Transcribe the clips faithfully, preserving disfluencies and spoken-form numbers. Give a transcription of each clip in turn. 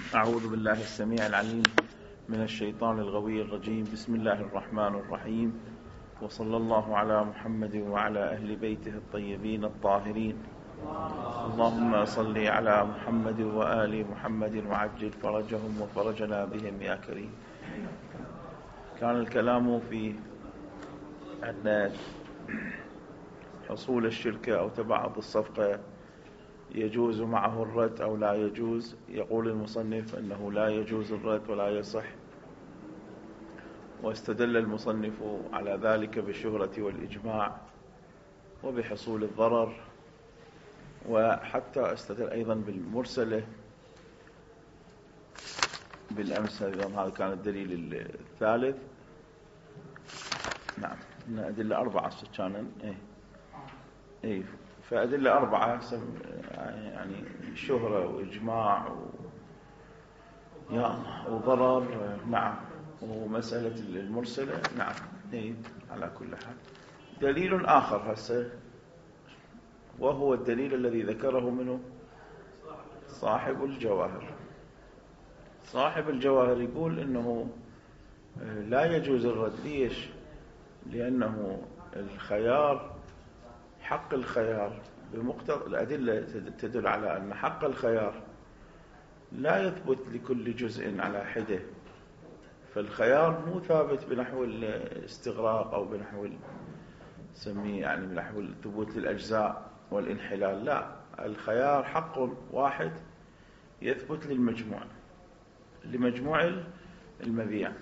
أعوذ بالله السميع العليم من الشيطان الغوي الرجيم. بسم الله الرحمن الرحيم، وصلى الله على محمد وعلى أهل بيته الطيبين الطاهرين. اللهم صل على محمد وآل محمد وعجل فرجهم وفرجنا بهم يا كريم. كان الكلام في أن حصول الشركة أو تبعض الصفقة يجوز معه الرد أو لا يجوز. يقول المصنف أنه لا يجوز الرد ولا يصح، واستدل المصنف على ذلك بالشهرة والإجماع وبحصول الضرر، وحتى استدل أيضا بالمرسلة بالأمس. هذا كان الدليل الثالث. نعم، أدلة أربعة كان إيه إيه فأدلة أربعة يعني شهرة وإجماع و... وضرر. نعم، ومسألة المرسلة. نعم، إيه على كل حال. دليل آخر هسه، وهو الدليل الذي ذكره منه صاحب الجواهر. صاحب الجواهر يقول إنه لا يجوز الرد. ليش؟ لأنه الخيار، حق الخيار بمقتضى الأدلة تدل على أن حق الخيار لا يثبت لكل جزء على حدة. فالخيار مو ثابت بنحو الاستغراق أو بنحو سميه يعني بنحو ثبوت الأجزاء والانحلال. لا، الخيار حق واحد يثبت للمجموع لمجموع المبيع.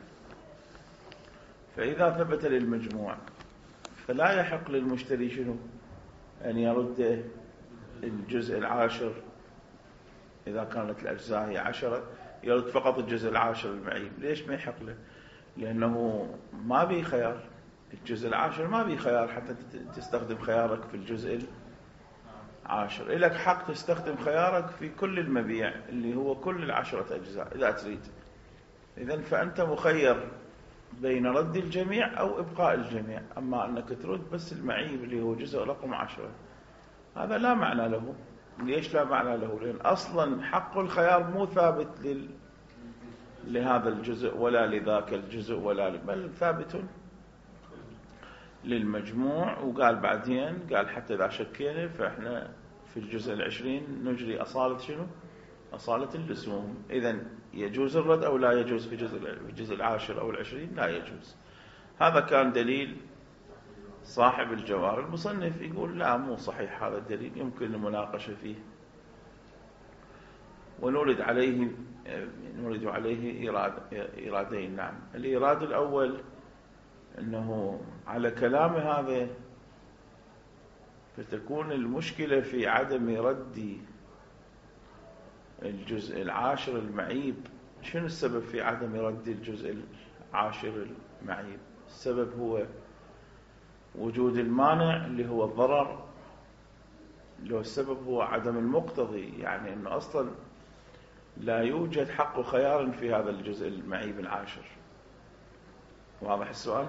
فإذا ثبت للمجموع فلا يحق للمشتري شنو؟ أن يرد الجزء العاشر. إذا كانت الأجزاء هي عشرة يرد فقط الجزء العاشر المعيب. ليش ما يحق له؟ لأنه ما بي خيار. الجزء العاشر ما بي خيار حتى تستخدم خيارك في الجزء العاشر. إلك حق تستخدم خيارك في كل المبيع اللي هو كل العشرة أجزاء إذا تريد. إذن فأنت مخير بين رد الجميع أو إبقاء الجميع. أما أنك ترد بس المعيب اللي هو جزء رقم عشرة، هذا لا معنى له. ليش لا معنى له؟ لأن أصلا حق الخيار مو ثابت لل... لهذا الجزء ولا لذاك الجزء ولا ل... بل ثابت للمجموع. وقال بعدين قال حتى إذا شكينا فإحنا في الجزء العشرين نجري أصالة شنو؟ أصالة اللزوم. إذن يجوز الرد أو لا يجوز في الجزء العاشر أو العشرين؟ لا يجوز. هذا كان دليل صاحب الجواهر. المصنف يقول لا، مو صحيح هذا الدليل، يمكن المناقشة فيه. ونورد عليه نورد عليه إيراد إيرادين. نعم، الإيراد الأول أنه على كلام هذا فتكون المشكلة في عدم رد الجزء العاشر المعيب. شنو السبب في عدم رد الجزء العاشر المعيب؟ السبب هو وجود المانع اللي هو الضرر. لو السبب هو عدم المقتضي، يعني أنه أصلا لا يوجد حق خيار في هذا الجزء المعيب العاشر. واضح السؤال؟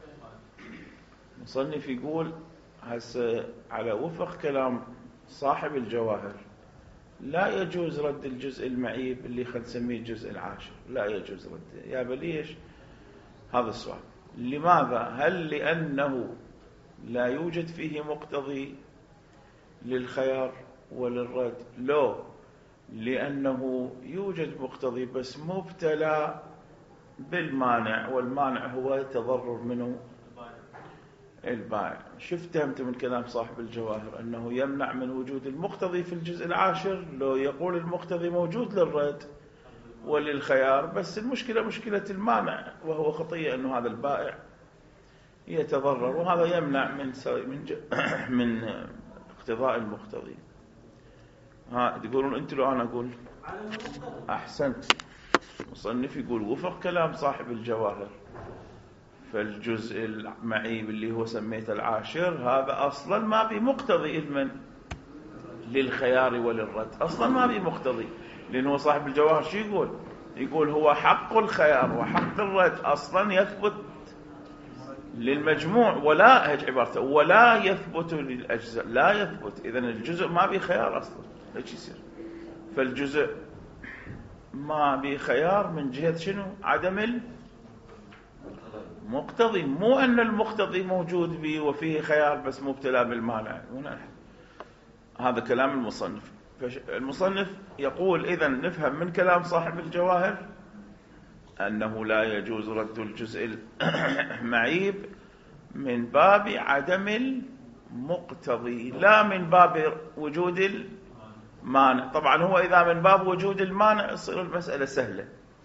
مصنف يقول هسه على وفق كلام صاحب الجواهر لا يجوز رد الجزء المعيب اللي خل نسميه الجزء العاشر. لا يجوز رده. يا بليش هذا السؤال؟ لماذا؟ هل لأنه لا يوجد فيه مقتضي للخيار وللرد؟ لا، لأنه يوجد مقتضي بس مبتلى بالمانع، والمانع هو تضرر منه البائع. شفت فهمت من كلام صاحب الجواهر أنه يمنع من وجود المقتضي في الجزء العاشر. لو يقول المقتضي موجود للرد وللخيار، بس المشكلة مشكلة المانع، وهو خطية أنه هذا البائع يتضرر، وهذا يمنع من من من اقتضاء المقتضي. ها تقولون أنت لو أنا أقول أحسنت. مصنف يقول وفق كلام صاحب الجواهر فالجزء المعيب اللي هو سميته العاشر هذا أصلا ما بمقتضي إذن للخيار وللرد. أصلا ما بمقتضي، لأنه صاحب الجواهر شو يقول؟ يقول هو حق الخيار وحق الرد أصلا يثبت للمجموع، ولا هج عبارته ولا يثبت للأجزاء. لا يثبت. إذن الجزء ما بخيار أصلا. ليش يصير؟ فالجزء ما بخيار من جهة شنو؟ عدم المقتضي، مو أن المقتضي موجود به وفيه خيار بس مبتلى بالمانع. هذا كلام المصنف. المصنف يقول إذن نفهم من كلام صاحب الجواهر أنه لا يجوز رد الجزء المعيب من باب عدم المقتضي لا من باب وجود المانع. طبعا هو إذا من باب وجود المانع تصير المسألة سهلة،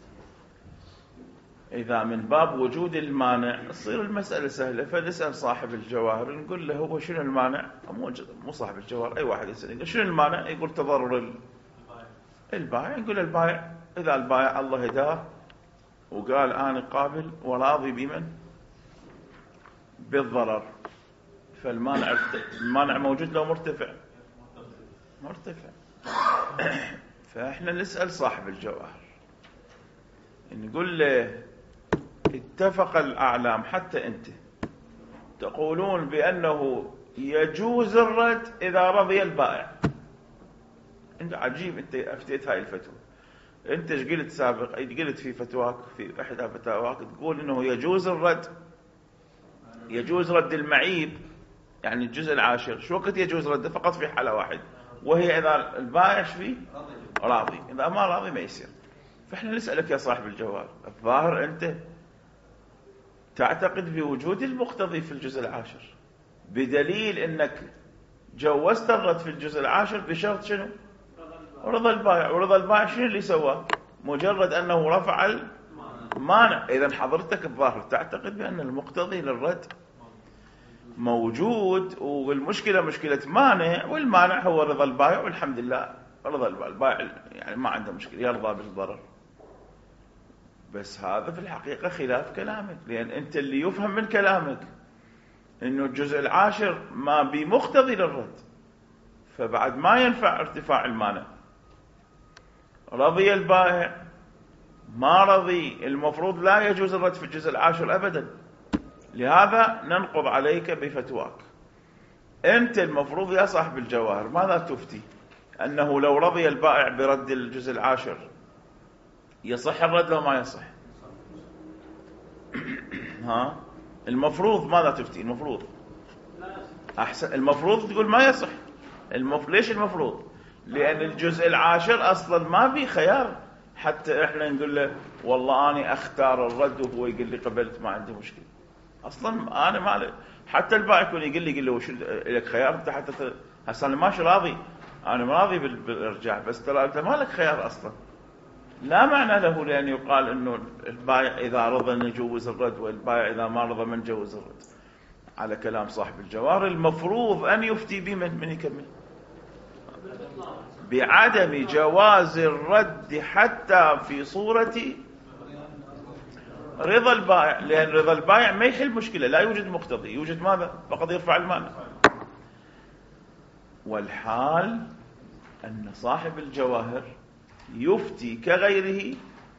إذا من باب وجود المانع تصير المسألة سهلة. فنسأل صاحب الجواهر نقول له هو شنو المانع؟ مو صاحب الجواهر، أي واحد يسأل يقول شنو المانع؟ يقول تضرر البائع. نقول البائع إذا البائع الله هداه وقال أنا قابل وراضي بمن؟ بالضرر، فالمانع المانع موجود لو مرتفع مرتفع. فإحنا نسأل صاحب الجواهر نقول له اتفق الأعلام حتى أنت تقولون بأنه يجوز الرد إذا رضي البائع. أنت عجيب، أنت أفتيت هاي الفتوى. أنت ايش قلت سابق؟ أي قلت في فتواك في إحدى فتاواك تقول إنه يجوز الرد، يجوز رد المعيب يعني الجزء العاشر. شو وقت يجوز رده؟ فقط في حالة واحد، وهي إذا البائع فيه راضي، إذا ما راضي ما يصير. فإحنا نسألك يا صاحب الجواب، الظاهر أنت تعتقد بوجود المقتضي في الجزء العاشر بدليل أنك جوزت الرد في الجزء العاشر بشرط شنو؟ رضا البائع. ورضا البائع شنو اللي سواه؟ مجرد أنه رفع المانع. إذن حضرتك الظاهر تعتقد بأن المقتضي للرد موجود، والمشكلة مشكلة مانع، والمانع هو رضا البائع، والحمد لله رضا البائع يعني ما عنده مشكلة يرضى بالضرر. بس هذا في الحقيقة خلاف كلامك، لأن أنت اللي يفهم من كلامك إنه الجزء العاشر ما بمقتضي للرد، فبعد ما ينفع ارتفاع المانع. رضي البائع ما رضي، المفروض لا يجوز الرد في الجزء العاشر أبدا. لهذا ننقض عليك بفتواك. أنت المفروض يا صاحب الجواهر ماذا تفتي؟ أنه لو رضي البائع برد الجزء العاشر يصح الرد لو ما يصح؟ ها المفروض ماذا تفتي؟ المفروض أحسن، المفروض تقول ما يصح. المف... ليش المفروض؟ لأن الجزء العاشر أصلا ما بي خيار حتى إحنا نقول له والله أنا أختار الرد وهو يقول لي قبلت ما عندي مشكلة. أصلا أنا ما حتى البائع يكون يقول لي يقول له وش لك خيار أنت حتى ت... هسه أنا ماشي راضي، أنا راضي بالإرجاع، بس ترى أنت ما لك خيار أصلا. لا معنى له لأن يقال إنه البائع إذا رضى نجوز الرد، والبائع إذا ما رضى من جوز الرد. على كلام صاحب الجواهر المفروض أن يفتي بمن من يكمل بعدم جواز الرد حتى في صورة رضا البائع، لأن رضا البائع ما يحل مشكلة، لا يوجد مقتضي، يوجد ماذا؟ فقط يرفع المانع. والحال أن صاحب الجواهر يفتي كغيره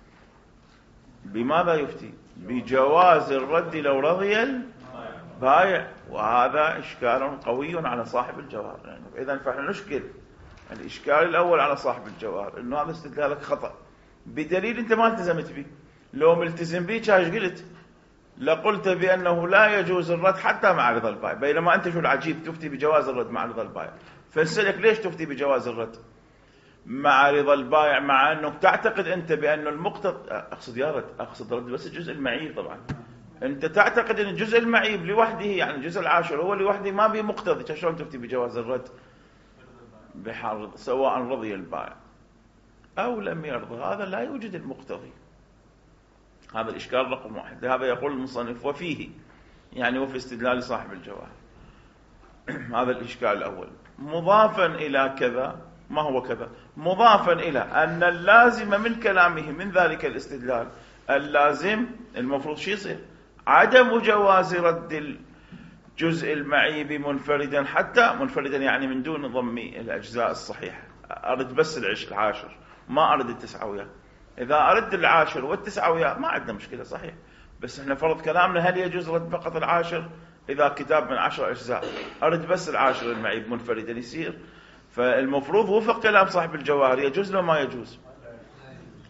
بماذا يفتي؟ بجواز الرد لو رضي البائع، وهذا إشكال قوي على صاحب الجواهر. يعني إذن فإحنا نشكل الإشكال الأول على صاحب الجواهر إنه هذا استدلالك خطأ بدليل أنت ما التزمت به. لو ملتزم به كاش قلت لقلت بأنه لا يجوز الرد حتى مع رضا البائع، بينما أنت شو العجيب تفتي بجواز الرد مع رضا البائع. فنسألك ليش تفتي بجواز الرد مع رضا البائع مع أنه تعتقد أنت بأنه المقتضى، أقصد يا رد أقصد رد بس الجزء المعيب. طبعا أنت تعتقد أن الجزء المعيب لوحده يعني الجزء العاشر هو لوحده ما بيه مقتضي، شلون تفتي بجواز الرد بحال سواء رضي البائع أو لم يرضى؟ هذا لا يوجد المقتضي. هذا الإشكال رقم واحد. هذا يقول المصنف وفيه يعني وفي استدلال صاحب الجواهر. هذا الإشكال الأول. مضافا إلى كذا، ما هو كذا؟ مضافا إلى أن اللازم من كلامه من ذلك الاستدلال، اللازم المفروض شي يصير؟ عدم جواز رد الجزء المعيب منفردا، حتى منفردا يعني من دون ضم الأجزاء الصحيحة. أرد بس العاشر ما أرد التسعة وياه. إذا أرد العاشر والتسعة وياه ما عندنا مشكلة صحيح، بس إحنا فرض كلامنا هل يجوز رد فقط العاشر؟ إذا كتاب من عشر أجزاء أرد بس العاشر المعيب منفردا يصير. فالمفروض وفق كلام صاحب الجواهر يجوز لو ما يجوز؟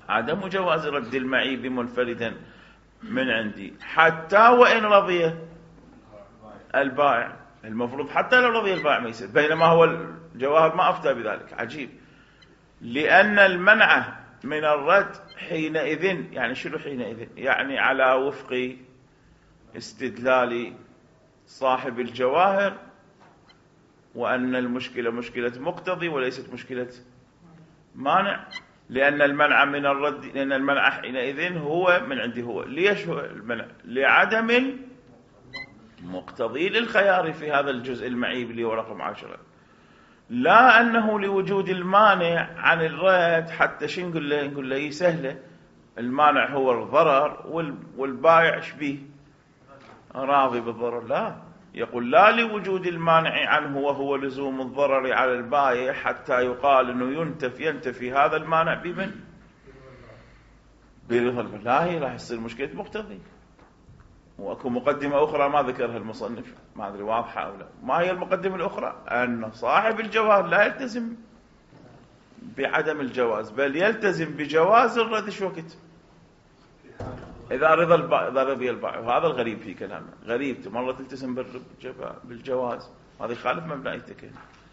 عدم جواز رد المعيب منفردا من عندي حتى وإن رضي البائع. المفروض حتى لو رضي البائع ما يصير، بينما هو الجواهر ما أفتى بذلك. عجيب. لأن المنع من الرد حينئذ، يعني شنو حينئذ؟ يعني على وفق استدلال صاحب الجواهر، وأن المشكلة مشكلة مقتضي وليست مشكلة مانع. لأن المنع من الرد، لأن المنع حينئذ هو من عنده هو. ليش هو المنع؟ لعدم المقتضي للخيار في هذا الجزء المعيب اللي هو رقم عشرة، لا أنه لوجود المانع عن الرد. حتى شو نقول له؟ نقول له سهلة، المانع هو الضرر والبائع شبيه راضي بالضرر. لا، يقول لا لوجود المانع عنه وهو لزوم الضرر على البائع حتى يقال انه ينتفي ينتفي هذا المانع بمن؟ برضا البائع. لا، هي راح يصير مشكلة مقتضي. واكو مقدمة اخرى ما ذكرها المصنف، ما ادري واضحة او لا. ما هي المقدمة الاخرى؟ ان صاحب الجواز لا يلتزم بعدم الجواز، بل يلتزم بجواز الرد. شو وقت؟ إذا رضى البائع، إذا رضي البائع. وهذا الغريب في كلامه، غريب. مرة تلتزم بالجواز، هذا يخالف مبدئيتك.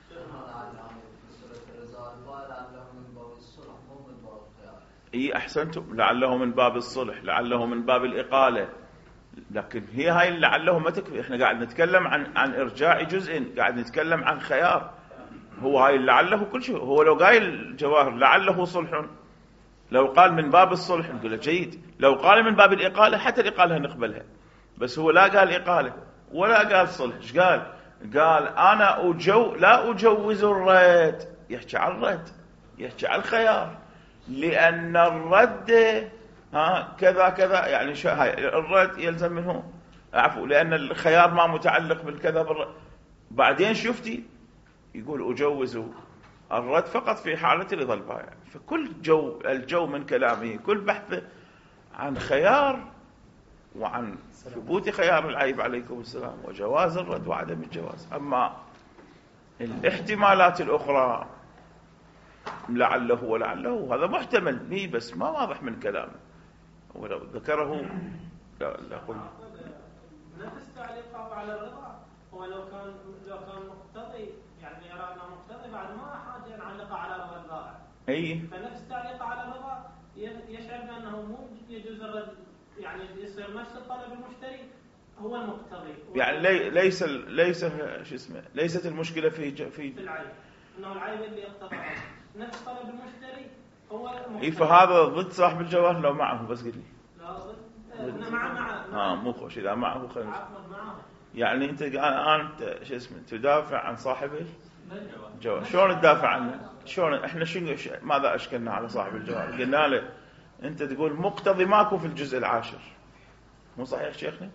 اي احسنتم، لعله من باب الصلح، لعله من باب الإقالة. لكن هي هاي لعله ما تكفي. احنا قاعد نتكلم عن عن ارجاع جزء، قاعد نتكلم عن خيار. هو هاي لعله كل شيء. هو لو قايل الجواهر لعله صلح، لو قال من باب الصلح نقول له جيد. لو قال من باب الإقالة، حتى الإقالة نقبلها. بس هو لا قال إقالة ولا قال صلح. ايش قال؟ قال أنا أجو لا أجوز الرد. يحكي عن الرد، يحكي عن الخيار. لأن الرد ها كذا كذا، يعني شو هاي الرد يلزم منه عفوا، لأن الخيار ما متعلق بالكذا بالرد. بعدين شفتي يقول أجوز الرد فقط في حالة رضا البائع. فكل جو الجو من كلامه كل بحثه عن خيار وعن ثبوت خيار العيب عليكم السلام وجواز الرد وعدم الجواز. أما الاحتمالات الأخرى لعله ولعله هذا محتمل به، بس ما واضح من كلامه. ولو ذكره لا لا قل نفس تعليقه على الرضا. هو لو كان لو كان مقتضي، يعني يرى انه مقتضي، بعد ما حاجه نعلقه على رضا البائع. اي فنفس تعليقه على الرضا يشعر بانه مو يجوز الرد، يعني يصير نفس الطلب المشتري هو المقتضي. يعني لي ليس ليس شو اسمه ليست المشكله في في في العيب، انه العيب اللي يقتضى نفس طلب المشتري هو المقتضي. اي فهذا ضد صاحب الجواهر لو معه. بس قل لي لا ضد مع مع اه مو خوش اذا معه خلص. معه. يعني انت انت شو اسمه تدافع عن صاحب الجواهر. شلون تدافع عنه؟ شلون احنا شنو ماذا اشكلنا على صاحب الجواهر؟ قلنا له انت تقول مقتضي ماكو في الجزء العاشر، مو صحيح شيخنا؟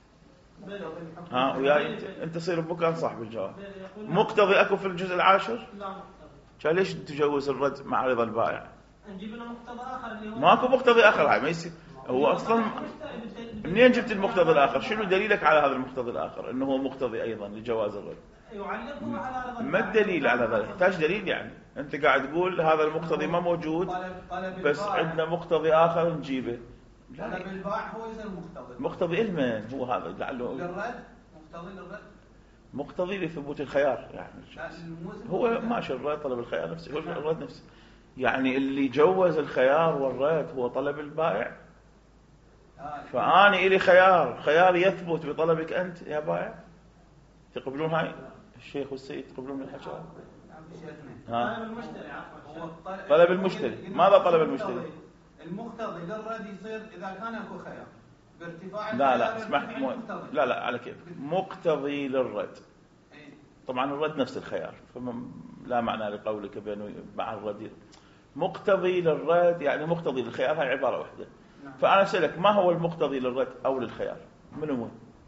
ها وياي انت انت تصير بمكان صاحب الجواهر. مقتضي اكو في الجزء العاشر؟ لا مقتضي. كان ليش تجوز الرد مع رضا البائع؟ نجيب له مقتضى اخر اللي هو ماكو مقتضي اخر. هاي ما يصير. هو اصلا منين جبت المقتضى الاخر؟ شنو دليلك على هذا المقتضى الاخر انه هو مقتضي ايضا لجواز الرد؟ يعلقه على رضا. ما الدليل على ذلك؟ يحتاج دليل. يعني انت قاعد تقول هذا المقتضي ما موجود، بس عندنا مقتضي اخر نجيبه. طلب البائع هو يصير مقتضي. مقتضي المن هو هذا لعله للرد، مقتضي للرد، مقتضي لثبوت الخيار. يعني هو ماشي الرد طلب الخيار نفسه، هو الرد نفسه. يعني اللي جوز الخيار والرد هو طلب البائع. فأنا إلي خيار، خيار يثبت بطلبك أنت يا بائع. تقبلون هاي الشيخ والسيد تقبلون الحكي؟ طلب المشتري عفوا. طلب المشتري. ماذا طلب المشتري؟ المقتضي للرد يصير إذا كان أكو خيار بارتفاع. لا لا اسمح مو... لا لا على كيف مقتضي للرد. طبعا الرد نفس الخيار، فلا معنى لقولك بأنه مع الرد. مقتضي للرد يعني مقتضي للخيار، هاي عبارة واحدة. فأنا أسألك ما هو المقتضي للرد أو للخيار؟ من هو؟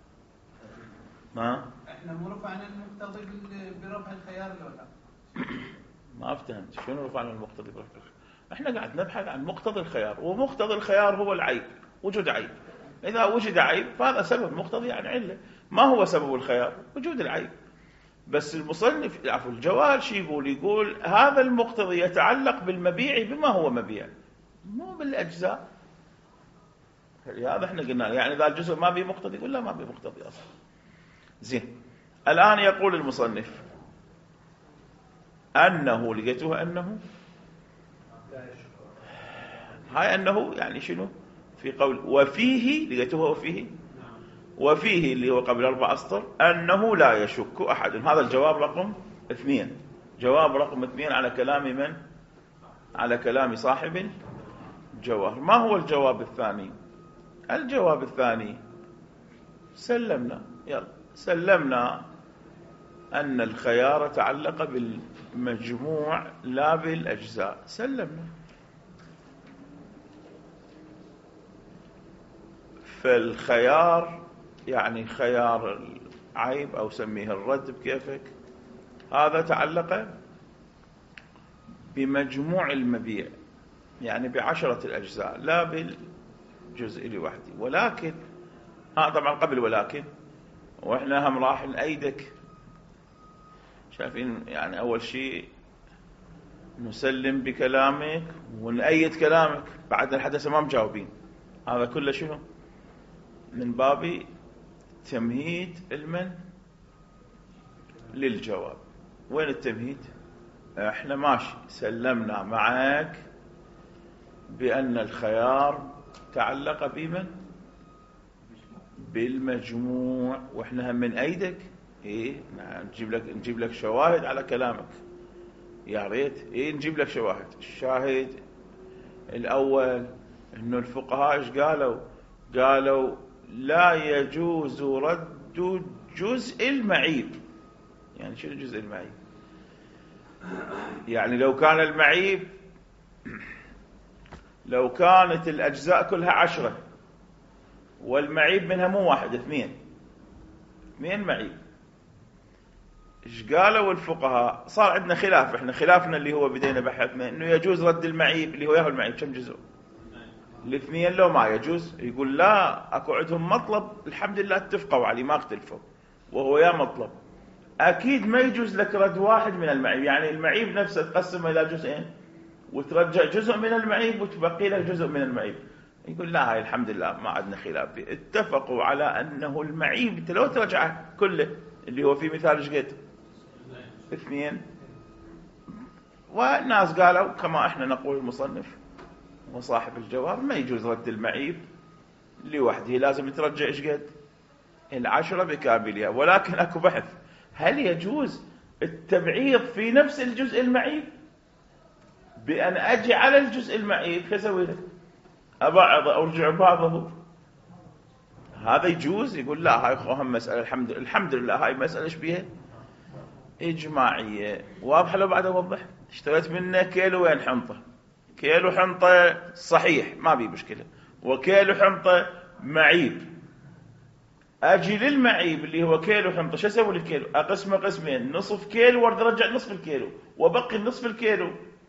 ما؟ احنا مو رفعنا المقتضي برفع الخيار ولا؟ ما افتهمت شنو رفعنا المقتضي برفع الخيار؟ احنا قاعد نبحث عن مقتضي الخيار، ومقتضي الخيار هو العيب، وجود عيب. إذا وجد عيب فهذا سبب مقتضي يعني علة. ما هو سبب الخيار؟ وجود العيب. بس المصنف عفوا الجواهر شي يقول؟ يقول هذا المقتضي يتعلق بالمبيع بما هو مبيع. مو بالأجزاء. هذا احنا قلنا يعني إذا الجزء ما بيه مقتضي يقول لا ما بيه مقتضي أصلا. زين. الآن يقول المصنف أنه، لقيتوها أنه هاي أنه يعني شنو في قول وفيه، لقيتوها وفيه وفيه اللي هو قبل أربع أسطر أنه لا يشك أحد. هذا الجواب رقم اثنين. جواب رقم اثنين على كلام من؟ على كلام صاحب الجواهر. ما هو الجواب الثاني؟ الجواب الثاني سلمنا، يلا سلمنا أن الخيار تعلق بالمجموع لا بالأجزاء، سلمنا. فالخيار يعني خيار العيب أو سميه الرد بكيفك، هذا تعلق بمجموع المبيع يعني بعشرة الأجزاء لا بالجزء لوحده. ولكن ها طبعا قبل ولكن، وإحنا هم راح نأيدك. شايفين يعني أول شيء نسلم بكلامك ونأيد كلامك، بعد الحدث ما مجاوبين. هذا كله شنو؟ من باب تمهيد المن للجواب. وين التمهيد؟ احنا ماشي سلمنا معك بأن الخيار تعلق بمن؟ بالمجموع. واحنا هم من أيدك ايه نجيب لك نجيب لك شواهد على كلامك، يا ريت ايه نجيب لك شواهد. الشاهد الأول انه الفقهاء ايش قالوا؟ قالوا لا يجوز رد جزء المعيب. يعني شنو جزء المعيب؟ يعني لو كان المعيب، لو كانت الأجزاء كلها عشرة والمعيب منها مو واحد، اثنين اثنين معيب، ايش قالوا الفقهاء؟ صار عندنا خلاف. احنا خلافنا اللي هو بدينا بحثنا انه يجوز رد المعيب اللي هو ياهو المعيب كم جزء؟ الاثنين. لو ما يجوز يقول لا، اكو عندهم مطلب الحمد لله اتفقوا عليه ما اختلفوا، وهو يا مطلب اكيد ما يجوز لك رد واحد من المعيب. يعني المعيب نفسه تقسمه الى جزئين وترجع جزء من المعيب وتبقي لك جزء من المعيب. يقول لا، هاي الحمد لله ما عندنا خلاف فيه. اتفقوا على انه المعيب انت لو ترجعه كله اللي هو في مثال ايش قد؟ اثنين. والناس قالوا كما احنا نقول المصنف وصاحب الجواب ما يجوز رد المعيب لوحده، لازم ترجع ايش قد؟ العشرة بكاملها. ولكن اكو بحث، هل يجوز التبعيض في نفس الجزء المعيب بأن أجي على الجزء المعيب فسوي له أبعض أو أرجع بعضه؟ هذا يجوز؟ يقول لا، هاي أهم مسألة الحمد, الحمد لله هاي مسألة إيش بيها؟ إجماعية. واضح؟ لو بعد أوضح. اشتريت منه كيلو وين حنطة، كيلو حنطة صحيح ما بي مشكلة، وكيلو حنطة معيب. أجي للمعيب اللي هو كيلو حنطة، شو أسوي للكيلو؟ أقسمه قسمين، نصف كيلو وارد أرجع نصف الكيلو وبقي نصف الكيلو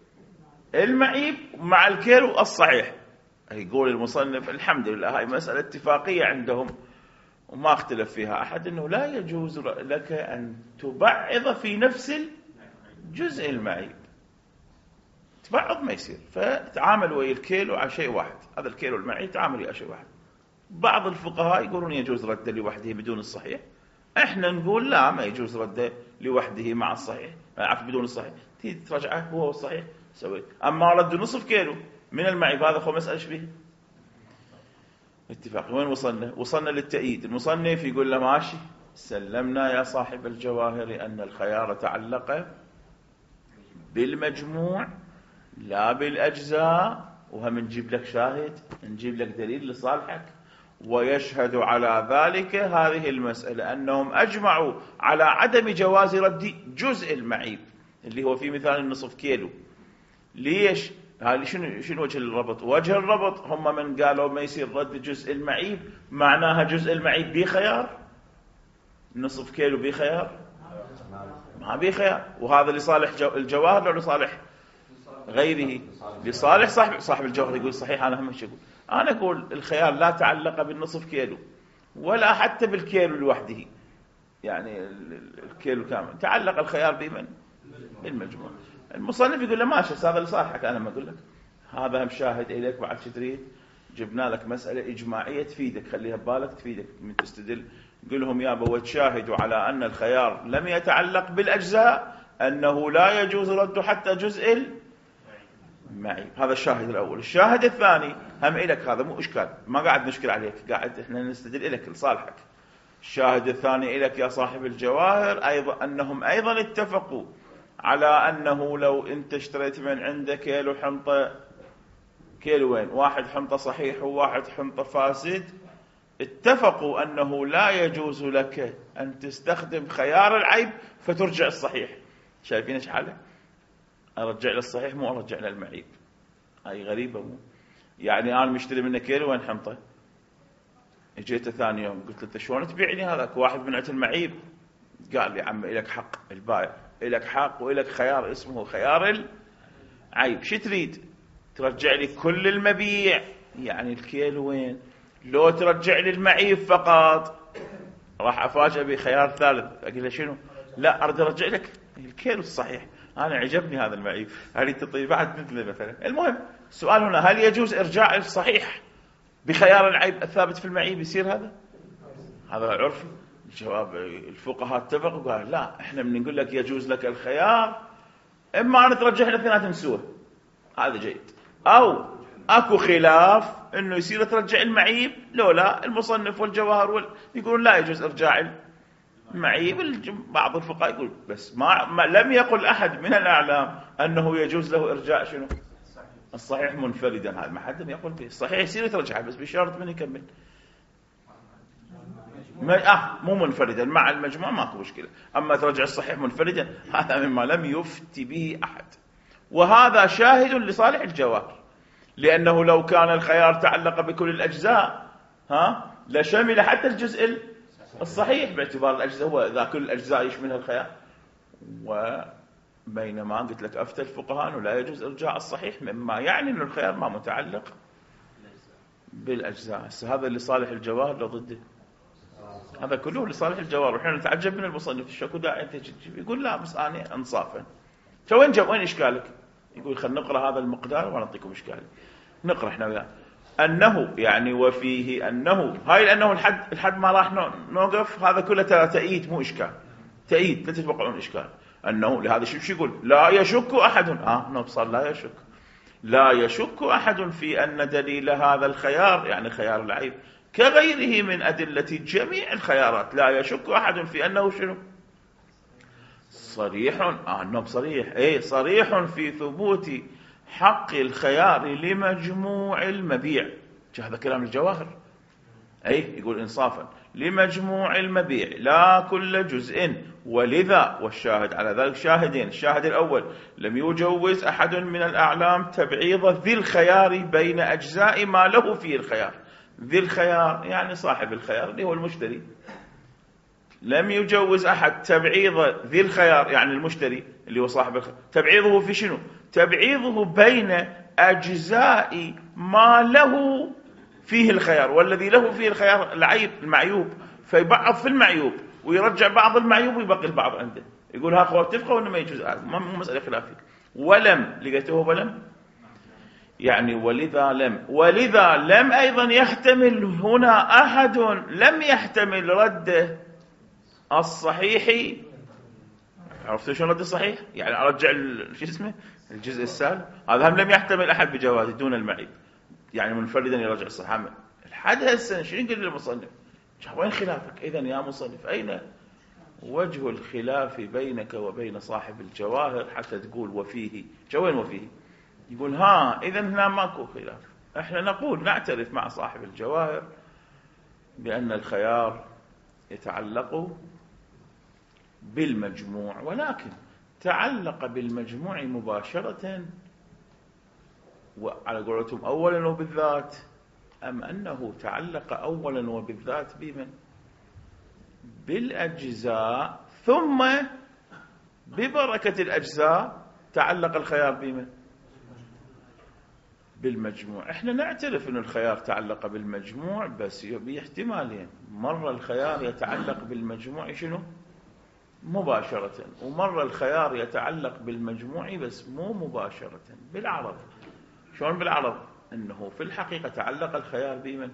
المعيب مع الكيلو الصحيح. يقول المصنف الحمد لله هاي مسألة اتفاقية عندهم وما اختلف فيها أحد، أنه لا يجوز لك أن تبعض في نفس الجزء المعيب. تبعض ما يصير، فتعامل ويا الكيلو على شيء واحد. هذا الكيلو المعيب تعامل على شيء واحد. بعض الفقهاء يقولون يجوز رده لوحده بدون الصحيح، احنا نقول لا، ما يجوز رده لوحده مع الصحيح، عفوا بدون الصحيح. تيجي ترجعه هو الصحيح سويت. اما رد نصف كيلو من المعيب هذا هو مسألة ايش به؟ اتفاق. وين وصلنا؟ وصلنا للتأييد. المصنف يقول له ماشي سلمنا يا صاحب الجواهر أن الخيار تعلق بالمجموع لا بالأجزاء، وهم نجيب لك شاهد، نجيب لك دليل لصالحك. ويشهد على ذلك هذه المسألة أنهم أجمعوا على عدم جواز رد جزء المعيب اللي هو في مثال النصف كيلو. ليش؟ هذه شنو شنو وجه الربط؟ وجه الربط هم من قالوا ما يصير رد جزء المعيب معناها جزء المعيب بخيار، نصف كيلو بخيار ما بخيار. وهذا لصالح الجواهر ولا لصالح غيره؟ لصالح صاحب صاحب الجوهر. يقول صحيح. أنا هم ايش أقول؟ أنا أقول الخيار لا تعلق بالنصف كيلو ولا حتى بالكيلو لوحده، يعني الكيلو كامل. تعلق الخيار بمن؟ بالمجموع. المصنف يقول له ماشي هذا لصالحك، أنا ما أقول لك هذا هم شاهد إليك. بعد شو تريد؟ جبنا لك مسألة إجماعية تفيدك، خليها ببالك تفيدك من تستدل. قل لهم يابا وتشاهدوا على أن الخيار لم يتعلق بالأجزاء أنه لا يجوز رد حتى جزء المعيب. هذا الشاهد الأول. الشاهد الثاني هم إليك، هذا مو إشكال، ما قاعد نشكل عليك، قاعد إحنا نستدل إليك لصالحك. الشاهد الثاني إليك يا صاحب الجواهر أيضا أنهم أيضا اتفقوا على أنه لو أنت اشتريت من عندك كيلو حنطة، كيلوين، واحد حنطة صحيح وواحد حنطة فاسد، اتفقوا أنه لا يجوز لك أن تستخدم خيار العيب فترجع الصحيح. شايفين ايش حاله؟ أرجع للصحيح مو أرجع للمعيب. هاي غريبة مو؟ يعني أنا مشتري منك كيلوين حنطة، اجيته ثاني يوم قلت له انت شلون تبيعني هذاك واحد من عند المعيب؟ قال لي عم إلك حق، البائع إلك حق وإلك خيار اسمه خيار العيب. شو تريد؟ ترجع لي كل المبيع يعني الكيلوين، لو ترجع لي المعيب فقط؟ راح أفاجأ بخيار ثالث، أقول له شنو؟ لا أريد أرجع لك الكيلو الصحيح، أنا عجبني هذا المعيب، أريد تطيب بعد مثله مثلا. المهم السؤال هنا، هل يجوز إرجاع الصحيح بخيار العيب الثابت في المعيب؟ يصير هذا؟ هذا عرف. الجواب الفقهاء اتفقوا قال لا، احنا بنقول لك يجوز لك الخيار، اما ان ترجح الاثنين سوا، هذا جيد، او اكو خلاف انه يصير ترجع المعيب، لو لا المصنف والجواهر وال... يقولون لا يجوز ارجاع المعيب. بعض الفقهاء يقول بس ما... ما لم يقل احد من الاعلام انه يجوز له ارجاع شنو؟ الصحيح منفردا. هذا ما حد يقول به، الصحيح يصير ترجعه بس بشرط من يكمل ما... آه مو منفردا، مع المجموع ماكو مشكلة. أما ترجع الصحيح منفردا هذا مما لم يفتي به أحد، وهذا شاهد لصالح الجواهر، لأنه لو كان الخيار تعلق بكل الأجزاء ها لشمل حتى الجزء الصحيح، باعتبار الأجزاء هو إذا كل الأجزاء يشملها الخيار. وبينما قلت لك أفتى الفقهاء أنه لا يجوز إرجاع الصحيح، مما يعني أن الخيار ما متعلق بالأجزاء. هذا لصالح الجواهر لو ضده؟ هذا كله لصالح الجوار. وحين نتعجب من المصنف الشكو داعي انت تجيب، يقول لا بس انا انصافا. شو وين جاب وين اشكالك؟ يقول خلينا نقرا هذا المقدار ونعطيكم اشكالي. نقرا احنا وياه. انه يعني وفيه انه، هاي لانه الحد الحد ما راح نوقف، هذا كله ترى تأييد مو اشكال، تأييد لا تتوقعون اشكال. انه لهذا شو يقول؟ لا يشك احد، اه نوصل لا يشك، لا يشك احد في ان دليل هذا الخيار يعني خيار العيب كغيره من أدلة جميع الخيارات، لا يشك أحد في أنه شنو؟ صريح، آه أنه صريح، إيه صريح في ثبوت حق الخيار لمجموع المبيع. هذا كلام الجواهر، أي يقول إنصافا لمجموع المبيع لا كل جزء، ولذا والشاهد على ذلك شاهدين. الشاهد الأول لم يجوز أحد من الأعلام تبعيض ذي الخيار بين أجزاء ما له فيه الخيار. ذي الخيار يعني صاحب الخيار اللي هو المشتري. لم يجوز أحد تبعيض ذي الخيار يعني المشتري اللي هو صاحب الخيار، تبعيضه في شنو؟ تبعيضه بين أجزاء ما له فيه الخيار، والذي له فيه الخيار العيب المعيوب، فيبعض في المعيوب ويرجع بعض المعيوب ويبقي البعض عنده. يقول ها أخوة اتفقوا إنه ما يجوز، ما مسألة خلافية. ولم لقيته ولم يعني ولذا لم، ولذا لم أيضا يحتمل هنا أحد، لم يحتمل رد الصحيح. عرفتوا شو رد الصحيح؟ يعني أرجع شو اسمه الجزء السالب، هذا هم لم يحتمل أحد بجواز دون المعيب، يعني منفردا يرجع الصحيح. الحد هالسنة شو يقول للمصنف؟ وين خلافك إذا يا مصنف؟ أين وجه الخلاف بينك وبين صاحب الجواهر حتى تقول وفيه؟ شو وين وفيه؟ يقول ها إذا هنا ماكو خلاف. احنا نقول نعترف مع صاحب الجواهر بأن الخيار يتعلق بالمجموع، ولكن تعلق بالمجموع مباشرة وعلى قولتهم أولا وبالذات، أم أنه تعلق أولا وبالذات بمن؟ بالأجزاء، ثم ببركة الأجزاء تعلق الخيار بمن؟ بالمجموع. احنا نعترف ان الخيار تعلق بالمجموع بس باحتمالين، مرة الخيار يتعلق بالمجموع شنو؟ مباشرة، ومرة الخيار يتعلق بالمجموع بس مو مباشرة بالعرض. شلون بالعرض؟ أنه في الحقيقة تعلق الخيار بمن؟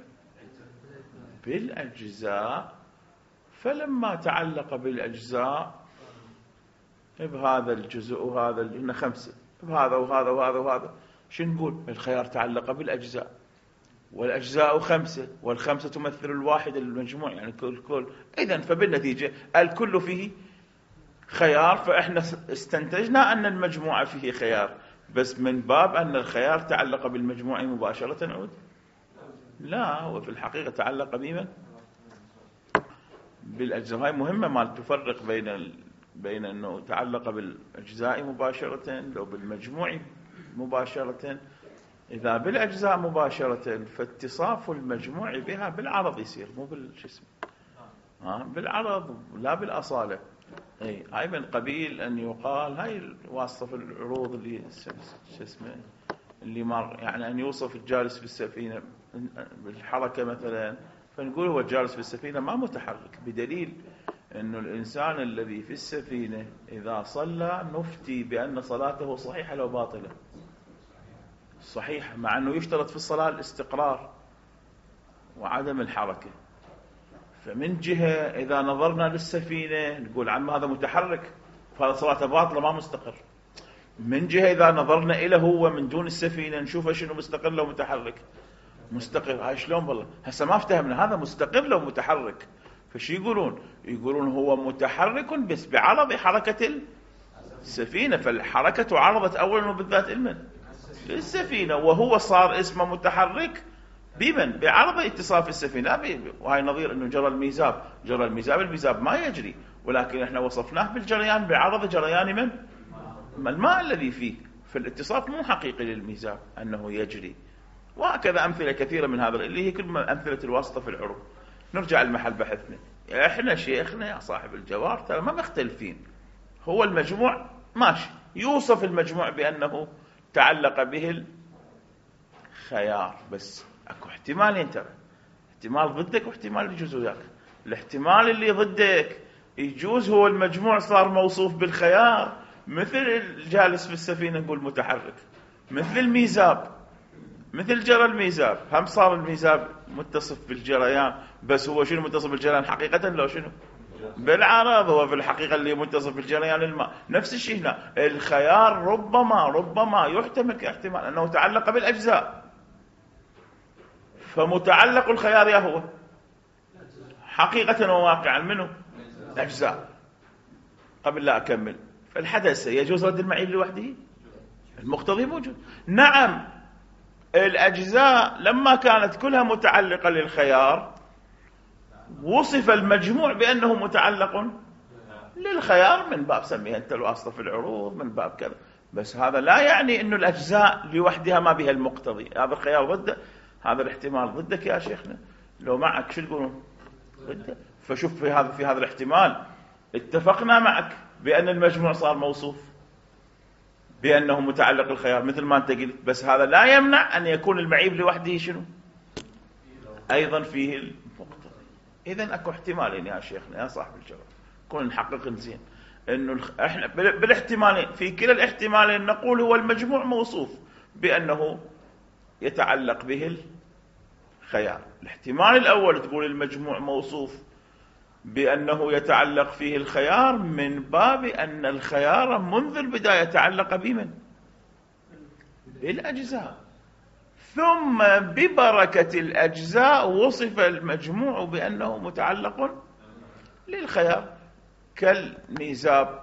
بالأجزاء، فلما تعلق بالأجزاء بهذا الجزء وهذا الجزء خمسة، بهذا وهذا وهذا وهذا، شو نقول؟ الخيار تعلق بالأجزاء، والأجزاء خمسة، والخمسة تمثل الواحد المجموع، يعني كل كل. إذن فبالنتيجة الكل فيه خيار، فإحنا استنتجنا أن المجموعة فيه خيار، بس من باب أن الخيار تعلق بالمجموع مباشرة نعود؟ لا، هو في الحقيقة تعلق بمن؟ بالأجزاء. هاي مهمة، ما تفرق بين ال... بين أنه تعلق بالأجزاء مباشرة لو بالمجموع مباشرة. إذا بالأجزاء مباشرة فاتصاف المجموع بها بالعرض يصير، مو بالجسم، ها بالعرض لا بالأصالة. أي هاي من قبيل أن يقال هاي واسطة في العروض اللي شو اسمه اللي مر، يعني أن يوصف الجالس في السفينة بالحركة مثلا، فنقول هو الجالس في السفينة ما متحرك، بدليل أنه الإنسان الذي في السفينة إذا صلى نفتي بأن صلاته صحيحة لو باطلة. صحيح، مع أنه يشترط في الصلاة الاستقرار وعدم الحركة. فمن جهة إذا نظرنا للسفينة نقول عم هذا متحرك، فهذا صلاته باطلة ما مستقر. من جهة إذا نظرنا إليه هو من دون السفينة نشوفه شنو مستقر لو متحرك، مستقر. هاي شلون والله؟ هسه ما افتهمنا، هذا مستقر لو متحرك. فشي يقولون؟ يقولون هو متحرك بس بعرض حركة السفينة، فالحركة عرضت أولا وبالذات المن للسفينة، وهو صار اسمه متحرك بمن؟ بعرض اتصاف السفينة. وهي نظير أنه جرى الميزاب، جرى الميزاب، الميزاب ما يجري، ولكن احنا وصفناه بالجريان بعرض جريان من؟ الماء الذي فيه، فالاتصاف مو حقيقي للميزاب أنه يجري. وهكذا أمثلة كثيرة من هذا اللي هي كل أمثلة الواسطة في العروض. نرجع لمحل بحثنا. احنا شيخنا يا صاحب الجوار ترى ما مختلفين، هو المجموع ماشي، يوصف المجموع بأنه تعلق به الخيار، بس اكو احتمالين ترى، احتمال ضدك واحتمال يجوز وياك. الاحتمال اللي ضدك يجوز هو المجموع صار موصوف بالخيار، مثل الجالس في السفينة نقول متحرك، مثل الميزاب، مثل جرى الميزاب، هم صار الميزاب متصف بالجريان، بس هو شنو متصف بالجريان حقيقة؟ لو شنو بالعرض، هو في الحقيقة اللي متصف بالجريان الماء. نفس الشيء هنا، الخيار ربما ربما يحتمل كاحتمال أنه تعلق بالأجزاء، فمتعلق الخيار يا هو حقيقة وواقعا منه أجزاء. قبل لا أكمل، فالحدث يجوز رد المعيب لوحده؟ المقتضي موجود. نعم، الأجزاء لما كانت كلها متعلقة للخيار وصف المجموع بأنه متعلق للخيار من باب سميها أنت الواسطة في العروض، من باب كذا. بس هذا لا يعني أنه الأجزاء لوحدها ما بها المقتضي. هذا الخيار ضده، هذا الاحتمال ضدك يا شيخنا، لو معك شو تقولون؟ ضده. فشوف في هذا في هذا الاحتمال اتفقنا معك بأن المجموع صار موصوف بأنه متعلق الخيار مثل ما أنت قلت، بس هذا لا يمنع أن يكون المعيب لوحده شنو؟ أيضا فيه المقتضي. إذن أكو احتمالين يا شيخنا يا صاحب الجواب، كون نحقق زين إنه إحنا بالاحتمالين، في كلا الاحتمالين نقول هو المجموع موصوف بأنه يتعلق به الخيار. الاحتمال الأول تقول المجموع موصوف بأنه يتعلق فيه الخيار من باب أن الخيار منذ البداية تعلق بمن؟ بالأجزاء، ثم ببركة الأجزاء وصف المجموع بأنه متعلق للخيار. كالميزاب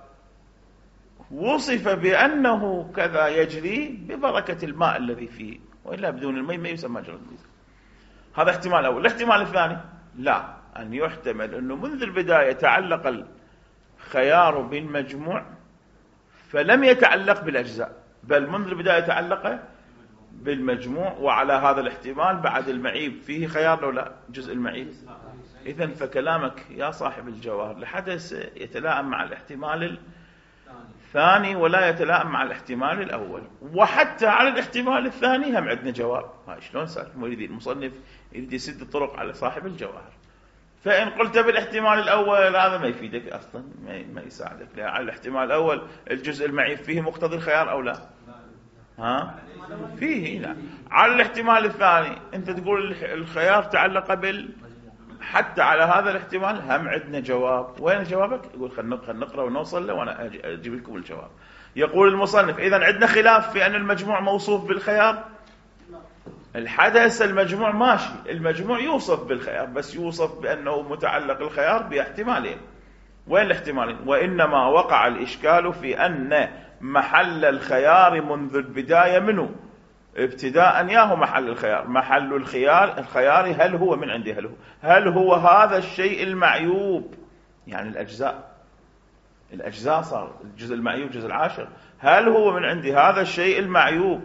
وصف بأنه كذا يجري ببركة الماء الذي فيه، وإلا بدون الماء ما يسمى جرى الميزاب. هذا احتمال أول. الاحتمال الثاني لا، أن يحتمل أنه منذ البداية تعلق الخيار بالمجموع فلم يتعلق بالأجزاء، بل منذ البداية تعلق بالمجموع، وعلى هذا الاحتمال بعد المعيب فيه خيار لو لا جزء المعيب. إذن فكلامك يا صاحب الجواهر لحدث يتلائم مع الاحتمال الثاني ولا يتلائم مع الاحتمال الأول، وحتى على الاحتمال الثاني هم عندنا جواب. هاي شلون صار؟ يريد المصنف يريد يسد الطرق على صاحب الجواهر. فإن قلت بالاحتمال الأول هذا ما يفيدك أصلا، ما يساعدك، لأن على الاحتمال الأول الجزء المعيب فيه مقتضي الخيار أو لا؟ ها فيه هنا. على الاحتمال الثاني أنت تقول الخيار تعلق بال، حتى على هذا الاحتمال هم عندنا جواب. وين جوابك؟ يقول خلنا نقرأ ونوصل له وأنا أجيب لكم الجواب. يقول المصنف إذن عندنا خلاف في أن المجموع موصوف بالخيار. الحدث المجموع ماشي، المجموع يوصف بالخيار، بس يوصف بأنه متعلق الخيار باحتمالين. وين الاحتمالين؟ وإنما وقع الإشكال في أن محل الخيار منذ البداية منه ابتداء ياهو محل الخيار، محل الخيار الخيار هل هو من عندي، هل هو هل هو هذا الشيء المعيوب، يعني الأجزاء الأجزاء صار الجزء المعيوب الجزء العاشر، هل هو من عندي هذا الشيء المعيوب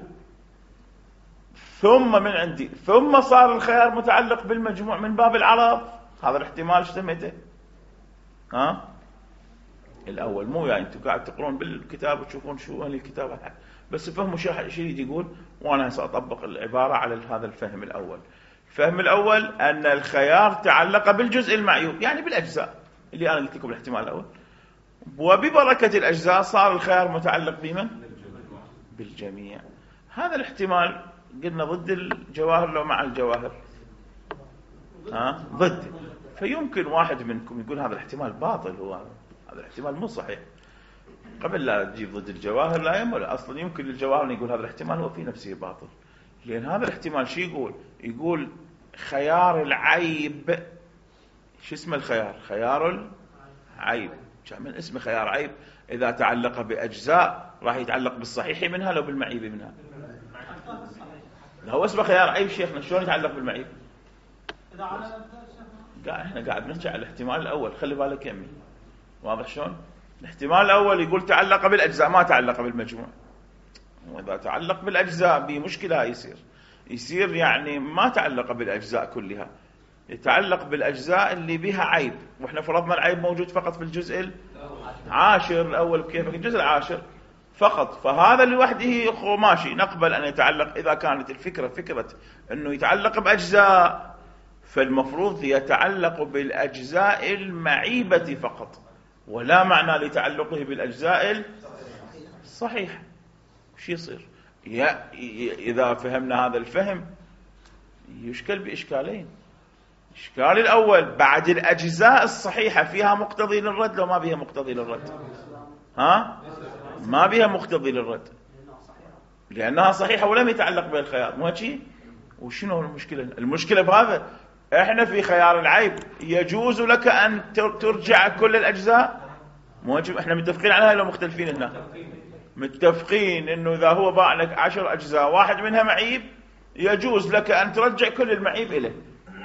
ثم من عندي ثم صار الخيار متعلق بالمجموع من باب العرض. هذا الاحتمال ايش سميته؟ ها الأول. مو يعني أنتم قاعد تقرون بالكتاب وتشوفون شو هل الكتاب، بس فهموا شو شيء يقول، وأنا سأطبق العبارة على هذا الفهم الأول. الفهم الأول أن الخيار تعلق بالجزء المعيوب، يعني بالأجزاء اللي أنا قلت لكم الاحتمال الأول، وببركة الأجزاء صار الخيار متعلق بمن؟ بالجميع. هذا الاحتمال قلنا ضد الجواهر لو مع الجواهر؟ ها ضد. فيمكن واحد منكم يقول هذا الاحتمال باطل، هو هذا الاحتمال مو صحيح. قبل لا تجيب ضد الجواهر لا يمل، أصلا يمكن للجواهر يقول هذا الاحتمال هو في نفسه باطل، لأن هذا الاحتمال شو يقول؟ يقول خيار العيب. شو اسمه الخيار؟ خيار العيب. من اسم خيار عيب إذا تعلق بأجزاء راح يتعلق بالصحيح منها لو بالمعيب منها. هو اسمه خيار عيب شيخنا، شلون يتعلق بالمعيب؟ قاعد احنا قاعد نحكي على الاحتمال الأول، خلي بالك يمي، واضح شلون؟ الاحتمال الأول يقول تعلق بالأجزاء ما تعلق بالمجموع، وإذا تعلق بالأجزاء بمشكلة يصير يصير يعني ما تعلق بالأجزاء كلها، يتعلق بالأجزاء اللي بها عيب، وإحنا فرضنا العيب موجود فقط في الجزء العاشر الأول، كيف الجزء العاشر فقط. فهذا لوحده ماشي، نقبل أن يتعلق إذا كانت الفكرة فكرة أنه يتعلق بأجزاء، فالمفروض يتعلق بالأجزاء المعيبة فقط، ولا معنى لتعلقه بالأجزاء الصحيحة. وش يصير؟ إذا فهمنا هذا الفهم يشكل بإشكالين. الإشكال الأول، بعد الأجزاء الصحيحة فيها مقتضي للرد لو ما بيها مقتضي للرد؟ ها؟ ما بيها مقتضي للرد لأنها صحيحة ولم يتعلق بها الخيار، مو هيك؟ وشنو المشكلة؟ المشكلة بهذا، احنا في خيار العيب يجوز لك أن ترجع كل الأجزاء، مو هيك؟ احنا متفقين على هاي لو مختلفين هنا؟ متفقين انه اذا هو باع لك عشر اجزاء واحد منها معيب يجوز لك ان ترجع كل المعيب اليه.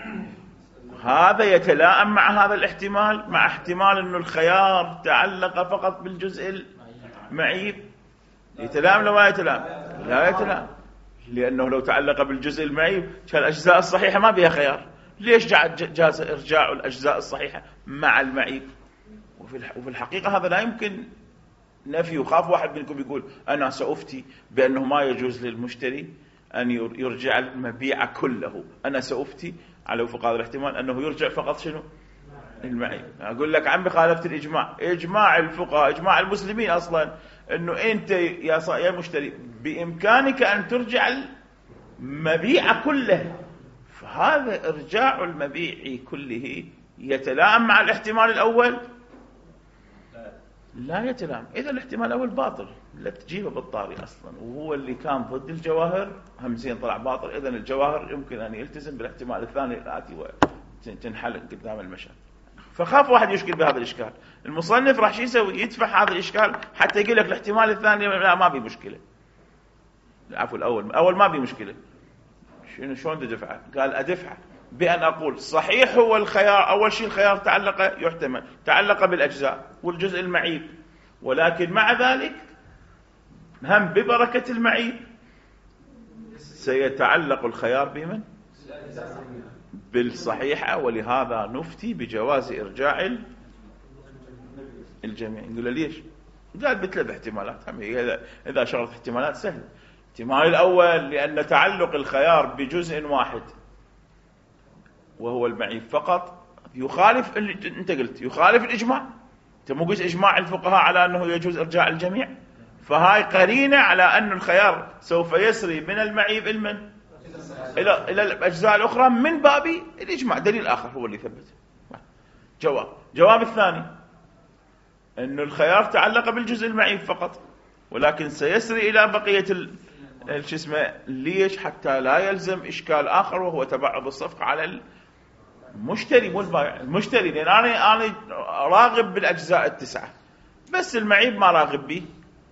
هذا يتلائم مع هذا الاحتمال، مع احتمال انه الخيار تعلق فقط بالجزء المعيب. يتلائم لو ما يتلائم؟ لا يتلائم، لانه لو تعلق بالجزء المعيب كان الاجزاء الصحيحه ما بها خيار. ليش جاز ارجاع الاجزاء الصحيحه مع المعيب؟ وفي الحقيقه هذا لا يمكن نفي. وخاف واحد منكم يقول أنا سأفتي بأنه ما يجوز للمشتري أن يرجع المبيع كله. أنا سأفتي على وفق هذا الاحتمال أنه يرجع فقط شنو؟ المعيب. أقول لك عمي خالفت الإجماع، إجماع الفقهاء إجماع المسلمين أصلا أنه أنت يا يا مشتري بإمكانك أن ترجع المبيع كله. فهذا إرجاع المبيع كله يتلائم مع الاحتمال الأول؟ لا يتلائم. إذا الاحتمال الأول باطل، لا تجيبه بالطاري أصلا، وهو اللي كان ضد الجواهر همزين طلع باطل. إذا الجواهر يمكن أن يلتزم بالاحتمال الثاني الآتي وتنحل قدام المشهد. فخاف واحد يشكل بهذا الإشكال. المصنف راح شو يسوي؟ يدفع هذا الإشكال حتى يقول لك الاحتمال الثاني لا ما بي مشكلة، العفو الأول الأول ما بي مشكلة. شنو شلون تدفعه؟ قال أدفعه بأن أقول صحيح هو الخيار، أول شيء الخيار تعلق يحتمل تعلق بالأجزاء والجزء المعيب، ولكن مع ذلك هم ببركة المعيب سيتعلق الخيار بمن؟ بالصحيحة، ولهذا نفتي بجواز إرجاع الجميع. نقول ليش؟ قال بثلاث احتمالات. إذا إذا شرط احتمالات سهل. الاحتمال الأول لأن تعلق الخيار بجزء واحد وهو المعيب فقط يخالف اللي انت قلت، يخالف الإجماع. انت مو قلت إجماع الفقهاء على أنه يجوز إرجاع الجميع؟ فهاي قرينة على أن الخيار سوف يسري من المعيب المن إلى إلى الأجزاء الأخرى من باب الإجماع. دليل آخر هو اللي ثبت. جواب جواب الثاني أن الخيار تعلق بالجزء المعيب فقط، ولكن سيسري إلى بقية شو اسمه. ليش؟ حتى لا يلزم إشكال آخر وهو تبعض الصفقة على المشتري مو البائع. المشتري لأن أنا أنا راغب بالأجزاء التسعة بس المعيب ما راغب به،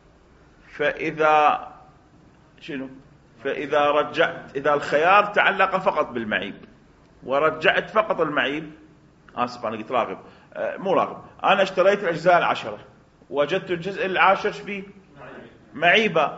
فإذا شنو؟ فإذا رجعت، إذا الخيار تعلق فقط بالمعيب ورجعت فقط المعيب، آسف أنا قلت راغب آه مو راغب، أنا اشتريت الأجزاء العشرة وجدت الجزء العاشر شبيه معيبة،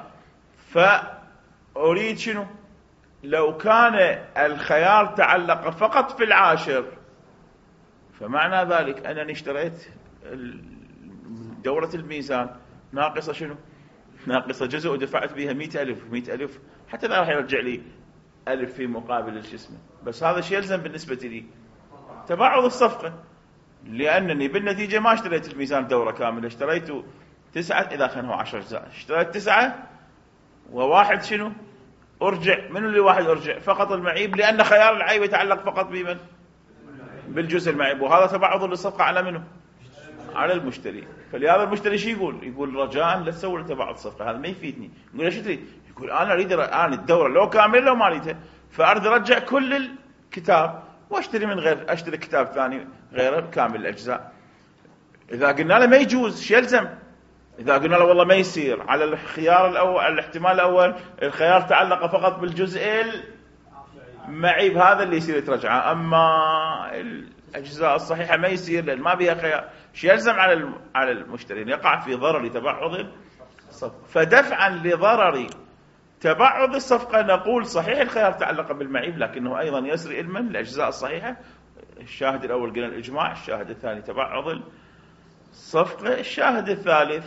فأريد شنو؟ لو كان الخيار تعلق فقط في العاشر فمعنى ذلك أنني اشتريت دورة الميزان ناقصة شنو؟ ناقصة جزء ودفعت بها مئة ألف مئة ألف، حتى لا راح يرجع لي ألف في مقابل الجسم. بس هذا الشيء يلزم بالنسبة لي تباعد الصفقة، لأنني بالنتيجة ما اشتريت الميزان دورة كاملة، اشتريته تسعة إذا كان هو عشر أجزاء، اشتريت تسعة وواحد شنو؟ أرجع. من اللي واحد أرجع؟ فقط المعيب، لأن خيار العيب يتعلق فقط بمن؟ بالجزء المعيب، وهذا تباعد للصفقة على منه؟ على المشتري. فلهذا المشتري شو يقول؟ يقول رجاء لا تسوي تباعد الصفقة، هذا ما يفيدني. يقول ايش تريد؟ يقول أنا أريد أنا الدورة لو كامل لو ما أريدها، فأريد أرجع كل الكتاب واشتري من غير، اشتري كتاب ثاني غيره كامل الأجزاء. إذا قلنا له ما يجوز شو يلزم؟ إذا قلنا له والله ما يصير، على الخيار الأول، على الاحتمال الأول الخيار تعلق فقط بالجزء المعيب، هذا اللي يصير يترجعه، أما الأجزاء الصحيحة ما يصير لأن ما بها خيار. شو يلزم على على المشتري؟ يقع في ضرر تبعض الصفقة. فدفعا لضرر تبعض الصفقة نقول صحيح الخيار تعلق بالمعيب، لكنه أيضا يسري علما الأجزاء الصحيحة. الشاهد الأول قلنا الإجماع، الشاهد الثاني تبعض الصفقة، الشاهد الثالث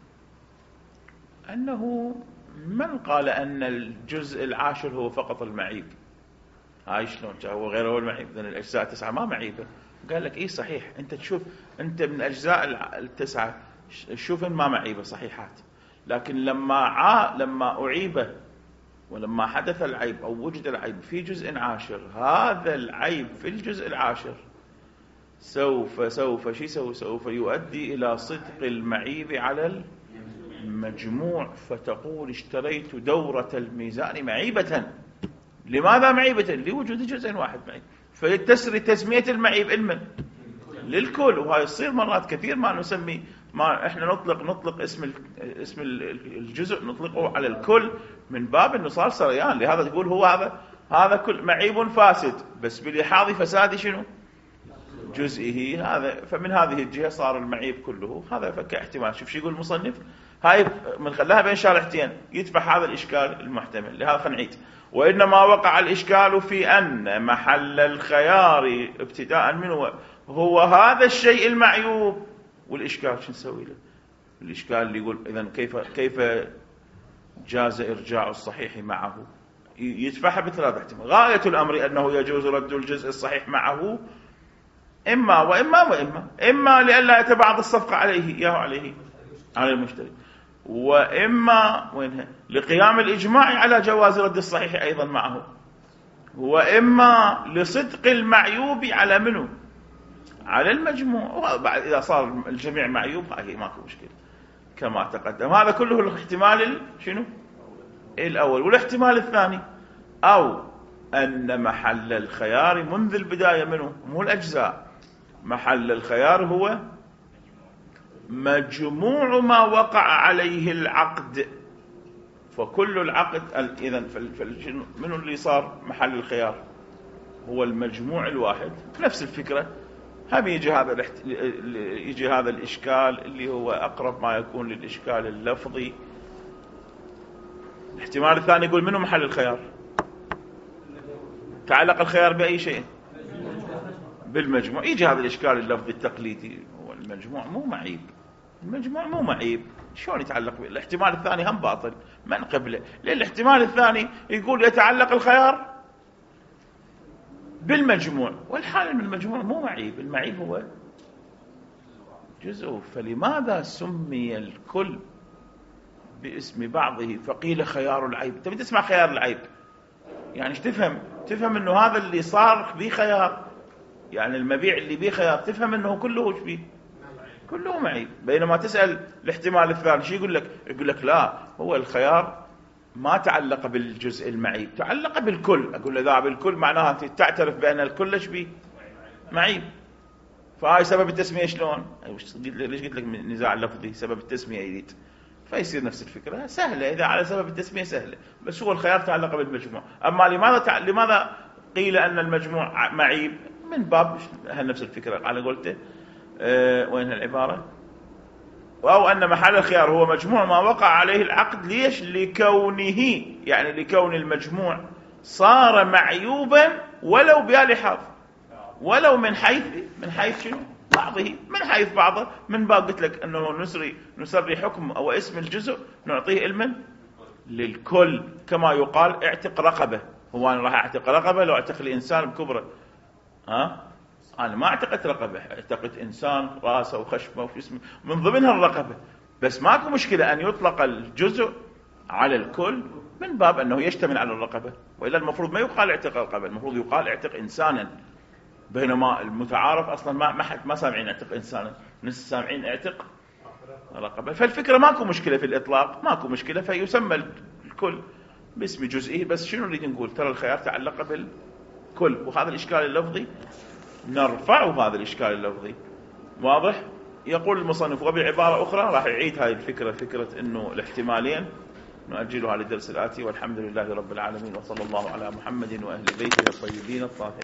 أنه من قال أن الجزء العاشر هو فقط المعيب؟ هاي شلون هو غير هو المعيب؟ لأن الأجزاء التسعة ما معيبة. قال لك إيه صحيح، أنت تشوف أنت من الأجزاء التسعة شوف إن ما معيبة صحيحات، لكن لما عا لما أعيبه ولما حدث العيب أو وجد العيب في جزء عاشر، هذا العيب في الجزء العاشر سوف سوف شي سوف سوف يؤدي إلى صدق المعيب على المجموع، فتقول اشتريت دورة الميزان معيبة. لماذا معيبة؟ لوجود جزء واحد معيب، فيتسري تسمية المعيب علما للكل. وهاي يصير مرات كثير ما نسمي، ما احنا نطلق نطلق اسم اسم الجزء نطلقه على الكل من باب انه صار سريان. لهذا تقول هو هذا هذا كل معيب فاسد، بس بلحاظ فساد شنو؟ جزئه. هذا فمن هذه الجهة صار المعيب كله. هذا فك احتمال. شوف شو يقول المصنف، هاي من خلاها بين شارحتين يدفع هذا الإشكال المحتمل. لهذا خلينا وإنما وقع الإشكال في أن محل الخيار ابتداء منه هو هذا الشيء المعيوب. والإشكال شو نسوي له؟ الإشكال اللي يقول إذن كيف كيف جاز إرجاع الصحيح معه؟ يدفعها بثلاث احتمال. غاية الأمر أنه يجوز رد الجزء الصحيح معه، إما وإما وإما إما لئلا يتبعض الصفقة عليه إياه عليه على المشتري، وإما وينها لقيام الإجماع على جواز رد الصحيح أيضا معه، وإما لصدق المعيوب على منه؟ على المجموع. وبعد إذا صار الجميع معيوب هاي ماكو مشكلة كما تقدم. هذا كله الاحتمال شنو الأول. والاحتمال الثاني أو أن محل الخيار منذ البداية منه مو الأجزاء، محل الخيار هو مجموع ما وقع عليه العقد. فكل العقد إذن منه اللي صار محل الخيار هو المجموع الواحد. نفس الفكرة هم يجي هذا يجي هذا الإشكال اللي هو أقرب ما يكون للإشكال اللفظي. الاحتمال الثاني يقول منه محل الخيار؟ تعلق الخيار بأي شيء؟ بالمجموع. يجي هذا الإشكال اللفظي التقليدي، هو المجموع مو معيب، المجموع مو معيب، شلون يتعلق به؟ الاحتمال الثاني هم باطل من قبله، لأن الاحتمال الثاني يقول يتعلق الخيار بالمجموع، والحال من المجموع مو معيب، المعيب هو جزء. فلماذا سمي الكل باسم بعضه فقيل خيار العيب. تبي تسمع خيار العيب يعني ايش تفهم؟ تفهم انه هذا اللي صار به خيار، يعني المبيع اللي به خيار تفهم انه كله ايش به؟ كله معيب. بينما تسأل الاحتمال الثاني شو يقول لك؟ يقول لك لا، هو الخيار ما تعلق بالجزء المعيب، تعلق بالكل. اقول له ذا بالكل معناها تعترف بان الكل ايش به؟ معيب. فهاي سبب التسمية شلون؟ ليش قلت لك نزاع لفظي؟ سبب التسمية يريد، فيصير نفس الفكرة سهلة. إذا على سبب التسمية سهلة، بس هو الخيار تعلق بالمجموع. أما لماذا تع... لماذا قيل أن المجموع معيب؟ من باب نفس الفكرة على قولته. أه وين العبارة؟ أو أن محل الخيار هو مجموع ما وقع عليه العقد. ليش؟ لكونه، يعني لكون المجموع صار معيوبا ولو بلحاظ، ولو من حيث من حيث شنو؟ بعضه، من حيث بعضه. من باب قلت لك أنه نسري نسري حكم أو اسم الجزء نعطيه علما للكل، كما يقال اعتق رقبة. هو أنا راح اعتق رقبة لو اعتق لي إنسان بكبره؟ ها؟ أنا ما اعتقت رقبة، اعتقت إنسان راسه وخشمه وجسمه من ضمنها الرقبة. بس ماكو مشكلة أن يطلق الجزء على الكل من باب أنه يشتمل على الرقبة، وإلا المفروض ما يقال اعتق رقبة، المفروض يقال اعتق إنسانا. بينما المتعارف أصلا ما ما حد ما سامعين اعتق إنسانا، ناس سامعين اعتق رقبة. فالفكرة ماكو مشكلة في الإطلاق، ماكو مشكلة، فيسمى الكل باسم جزئي. بس شنو نريد نقول؟ ترى الخيار تعلق بالكل، وهذا الإشكال اللفظي نرفعه، هذا الإشكال اللفظي واضح. يقول المصنف وبعبارة أخرى راح يعيد هذه الفكرة، فكرة إنه الاحتمالين نؤجلها للدرس الآتي. والحمد لله رب العالمين، وصلى الله على محمد وأهل بيته الطيبين الطاهرين.